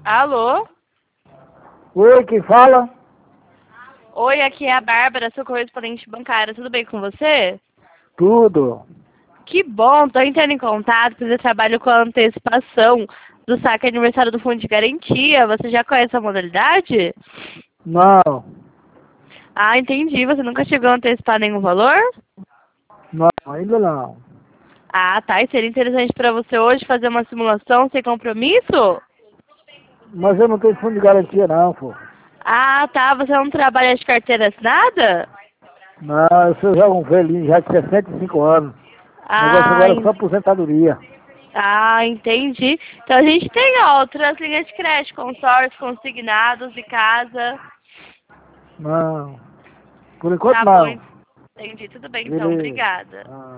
Alô? Oi, quem fala? Oi, aqui é a Bárbara, sou correspondente bancária. Tudo bem com você? Tudo. Que bom, tô entrando em contato porque eu trabalho com a antecipação do saque aniversário do Fundo de Garantia. Você já conhece a modalidade? Não, Ah, entendi. Você nunca chegou a antecipar nenhum valor? não, ainda não. Ah, tá. E seria interessante para você hoje fazer uma simulação sem compromisso? Mas eu não tenho fundo de garantia não, pô. Ah, tá. Você não trabalha de carteira assinada? Não, eu sou já um velhinho, já de 65 anos. O negócio Ah, agora é só aposentadoria. entendi. Então a gente tem outras linhas de crédito, consórcio, consignados de casa. Não, por enquanto Tá bom, não. entendi. Tudo bem, então. Beleza. Obrigada. Ah.